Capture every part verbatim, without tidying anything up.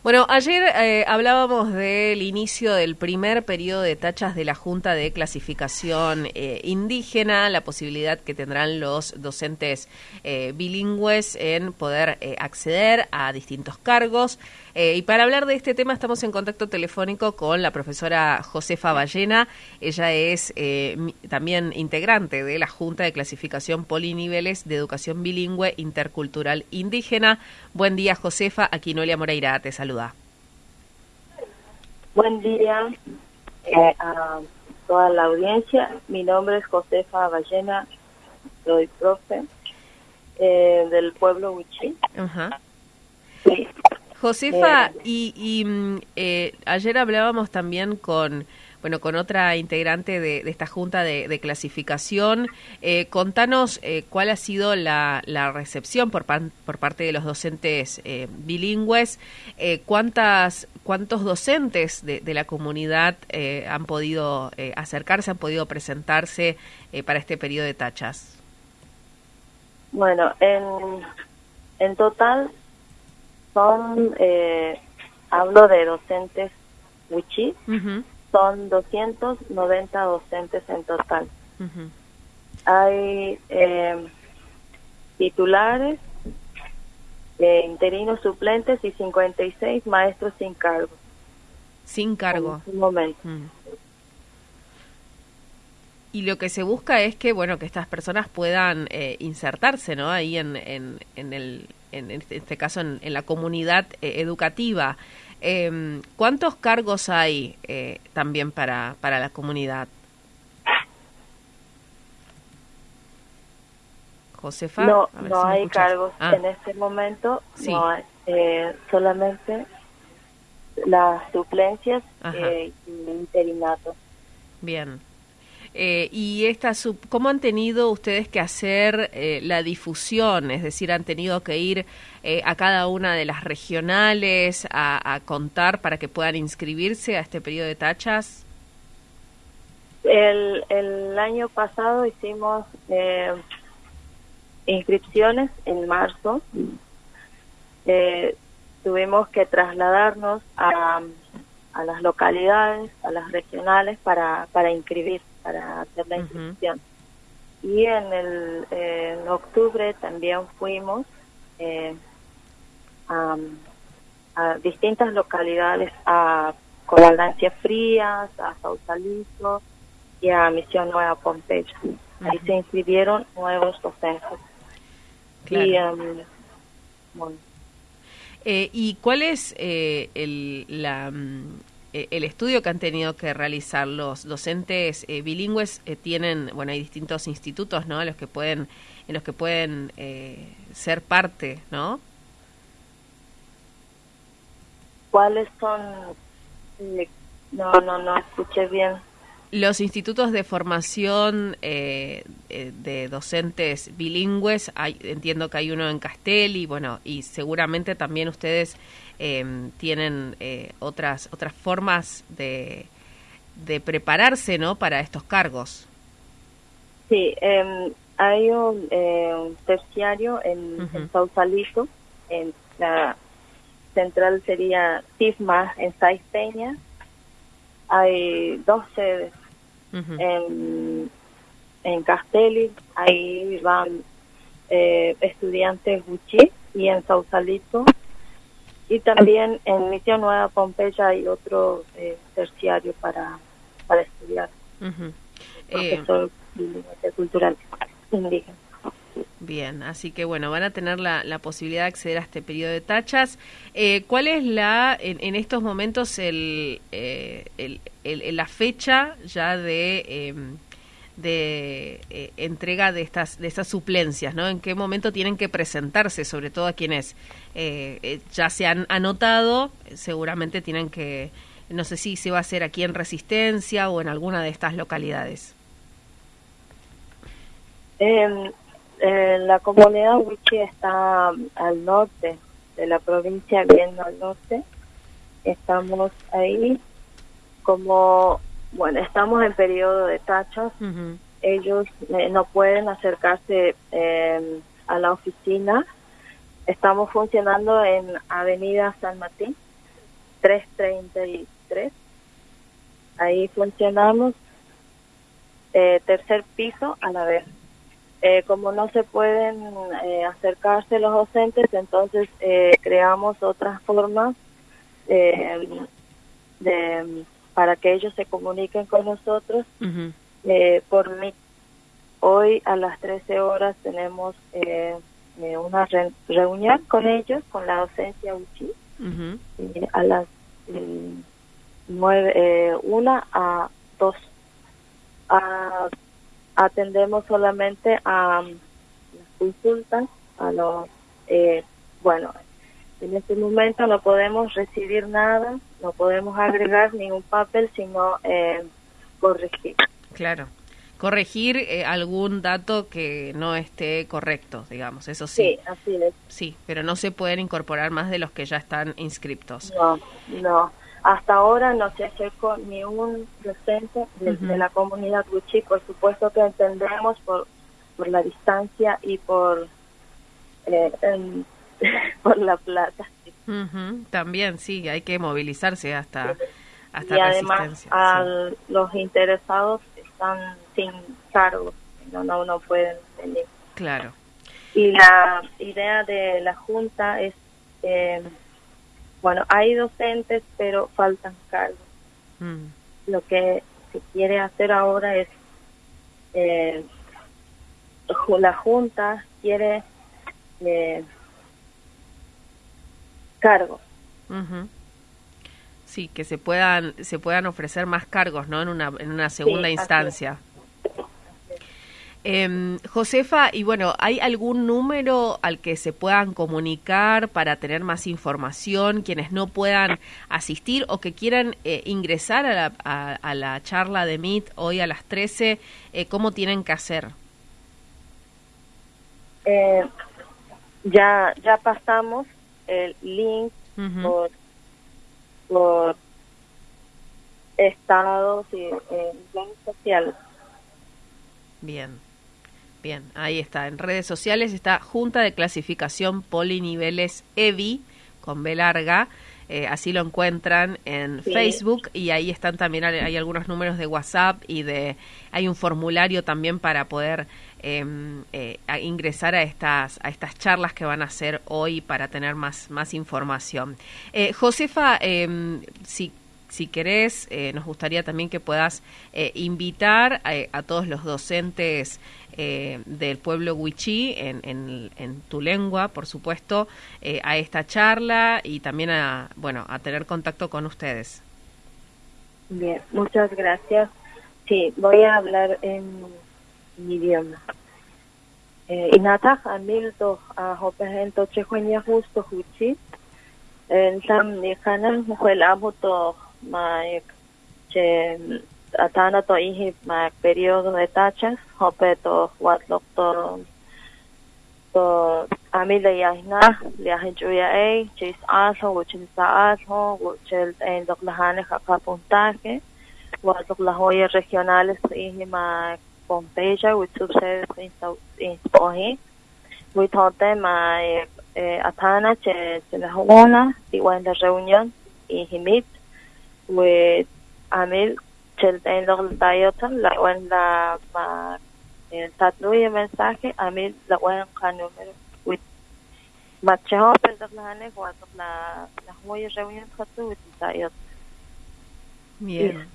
Bueno, ayer eh, hablábamos del inicio del primer periodo de tachas de la Junta de Clasificación eh, Indígena, la posibilidad que tendrán los docentes eh, bilingües en poder eh, acceder a distintos cargos. Eh, y para hablar de este tema estamos en contacto telefónico con la profesora Josefa Ballena. Ella es eh, también integrante de la Junta de Clasificación Poliniveles de Educación Bilingüe Intercultural Indígena. Buen día, Josefa. Aquí Noelia Moreira te saluda. Buen día eh, a toda la audiencia. Mi nombre es Josefa Ballena, soy profe eh, del pueblo Wichí. Ajá. Sí. Josefa, Eh, y, y eh, ayer hablábamos también con bueno con otra integrante de, de esta junta de, de clasificación. Eh, contanos eh, cuál ha sido la, la recepción por, pan, por parte de los docentes eh, bilingües. Eh, cuántas cuántos docentes de, de la comunidad eh, han podido eh, acercarse, han podido presentarse eh, para este periodo de tachas. Bueno, en, en total son, eh, hablo de docentes Wichí, uh-huh. Son doscientos noventa docentes en total. Uh-huh. Hay eh, titulares, eh, interinos suplentes y cincuenta y seis maestros sin cargo. Sin cargo. En un momento. Uh-huh. Y lo que se busca es que, bueno, que estas personas puedan eh, insertarse, ¿no? Ahí en, en, en el, en este caso, en, en la comunidad eh, educativa. Eh, ¿Cuántos cargos hay eh, también para, para la comunidad? Josefa. No, no si hay cargos ah. en este momento. Sí. No hay, eh, solamente las suplencias eh, y interinatos. Bien. Eh, y esta sub, ¿cómo han tenido ustedes que hacer eh, la difusión? Es decir, ¿han tenido que ir eh, a cada una de las regionales a, a contar para que puedan inscribirse a este periodo de tachas? El, el año pasado hicimos eh, inscripciones en marzo. Eh, tuvimos que trasladarnos a, a las localidades, a las regionales para, para inscribir. para hacer la inscripción. Uh-huh. Y en el eh, en octubre también fuimos eh, a, a distintas localidades, a Comandancia Frías, a Sausalito y a Misión Nueva Pompeya. Uh-huh. Ahí se inscribieron nuevos docentes. Claro. Y, um, bueno. eh, ¿Y cuál es eh, el, la... el estudio que han tenido que realizar los docentes eh, bilingües? Eh, tienen, bueno, hay distintos institutos, ¿no? Los que pueden, en los que pueden eh, ser parte, ¿no? ¿Cuáles son? No, no, no escuché bien. Los institutos de formación eh, eh, de docentes bilingües, hay, entiendo que hay uno en Castelli, bueno, y seguramente también ustedes eh, tienen eh, otras otras formas de, de prepararse, ¿no?, para estos cargos. Sí, eh, hay un, eh, un terciario en, uh-huh. en Sausalito, en la central sería TIFMA en Saiz Peña. Hay dos sedes. Uh-huh. En, en Castelli, ahí van eh, estudiantes Wichí, y en Sausalito, y también en Misión Nueva Pompeya hay otro eh, terciario para, para estudiar. Uh-huh. Profesor eh, cultural indígena. Bien, así que bueno, van a tener la, la posibilidad de acceder a este periodo de tachas. Eh, ¿Cuál es la, en, en estos momentos, el, eh, el, el, la fecha ya de, eh, de eh, entrega de estas de estas suplencias, ¿no? ¿En qué momento tienen que presentarse, sobre todo a quienes eh, eh, ya se han anotado? Seguramente tienen que, no sé si se va a hacer aquí en Resistencia o en alguna de estas localidades. Eh, Eh, la comunidad Wichí está al norte de la provincia, bien al norte. Estamos ahí como, bueno, estamos en periodo de tachas. Uh-huh. Ellos eh, no pueden acercarse eh, a la oficina. Estamos funcionando en Avenida San Martín, tres treinta y tres. Ahí funcionamos, eh, tercer piso a la vez. Eh, como no se pueden eh, acercarse los docentes, entonces eh, creamos otras formas eh, de, para que ellos se comuniquen con nosotros. Uh-huh. eh, por Meet. Hoy a las trece horas tenemos eh, eh, una re reunión con ellos, con la docencia Wichí. Uh-huh. eh, a las eh, nueve, eh, una a dos. A, atendemos solamente a um, las consultas, a los, eh, bueno, en este momento no podemos recibir nada, no podemos agregar ningún papel, sino eh, corregir. Claro, corregir eh, algún dato que no esté correcto, digamos, eso sí. Sí, así es. Sí, pero no se pueden incorporar más de los que ya están inscriptos. No, no. Hasta ahora no se acercó ni un docente de, uh-huh. de la comunidad Wichí. Por supuesto que entendemos por por la distancia y por eh, en, por la plata. Uh-huh. También, sí, hay que movilizarse hasta, sí. hasta y además resistencia. A sí. los interesados están sin cargo, no, no, no pueden venir. Claro. Y la idea de la Junta es... Eh, Bueno, hay docentes, pero faltan cargos. Mm. Lo que se quiere hacer ahora es, eh, la Junta quiere eh, cargos. Uh-huh. Sí, que se puedan se puedan ofrecer más cargos, ¿no? En una en una segunda sí, instancia. Eh, Josefa, y bueno, ¿hay algún número al que se puedan comunicar para tener más información quienes no puedan asistir o que quieran eh, ingresar a la, a, a la charla de Meet hoy a las trece? Eh, ¿Cómo tienen que hacer? Eh, ya ya pasamos el link uh-huh. por, por estados y eh, redes sociales. Bien. Bien, ahí está. En redes sociales está Junta de Clasificación Poliniveles E V I, con B larga. Eh, así lo encuentran en sí. Facebook y ahí están también, hay algunos números de WhatsApp y de hay un formulario también para poder eh, eh, a ingresar a estas a estas charlas que van a hacer hoy para tener más, más información. Eh, Josefa, eh, si Si querés, eh, nos gustaría también que puedas eh, invitar a, a todos los docentes eh, del pueblo Wichí, en, en, en tu lengua, por supuesto, eh, a esta charla y también a, bueno, a tener contacto con ustedes. Bien, muchas gracias. Sí, voy a hablar en mi idioma. Inataj amil to a hopehen to chejueña justo Wichí. En tam ni kanan mujer amo to Maek che atana to ihi maek periodo de tachas hope to watlok to to amile yahna liahinjuya e chis aso wuchis aso wuchel en doklahane kapuntaje watlok las joyas regionales ihi maek Pompeya wuchuse in ohi witote maek atana che che la jona igual la reunión ihi mit with Amil Chelten Dayota, la buena ma tatluye mensaje, Amil la buena número with Macheho Peldahlane, cuando la la muy reunión con with Dayota. Bien.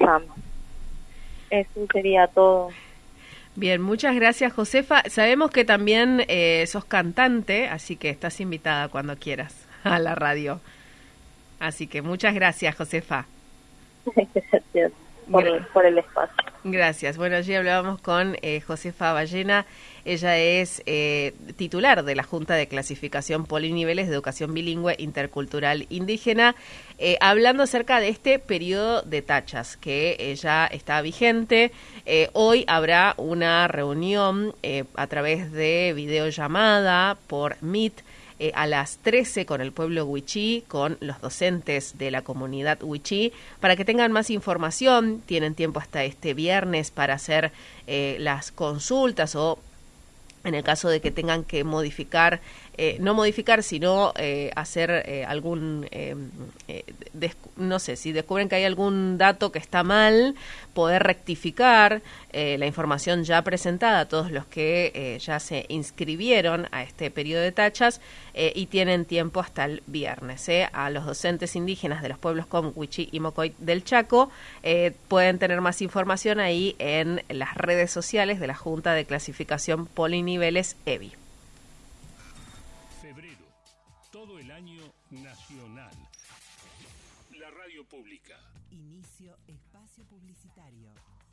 Eso sería todo. Bien, muchas gracias, Josefa. Sabemos que también eh, sos cantante, así que estás invitada cuando quieras a la radio. Así que muchas gracias, Josefa. Gracias por, por el espacio. Gracias. Bueno, allí hablábamos con eh, Josefa Ballena. Ella es eh, titular de la Junta de Clasificación Poliniveles de Educación Bilingüe Intercultural Indígena, eh, hablando acerca de este periodo de tachas que eh, ya está vigente. Eh, hoy habrá una reunión eh, a través de videollamada por Meet, Eh, a las trece con el pueblo Wichí, con los docentes de la comunidad Wichí, para que tengan más información. Tienen tiempo hasta este viernes para hacer eh, las consultas o en el caso de que tengan que modificar eh, no modificar, sino eh, hacer eh, algún, eh, eh, no sé, si descubren que hay algún dato que está mal, poder rectificar eh, la información ya presentada a todos los que eh, ya se inscribieron a este periodo de tachas eh, y tienen tiempo hasta el viernes. Eh. A los docentes indígenas de los pueblos Comcuichí y Mocoy del Chaco eh, pueden tener más información ahí en las redes sociales de la Junta de Clasificación Poliniveles E B I. Febrero, todo el año nacional. La radio pública. Inicio espacio publicitario.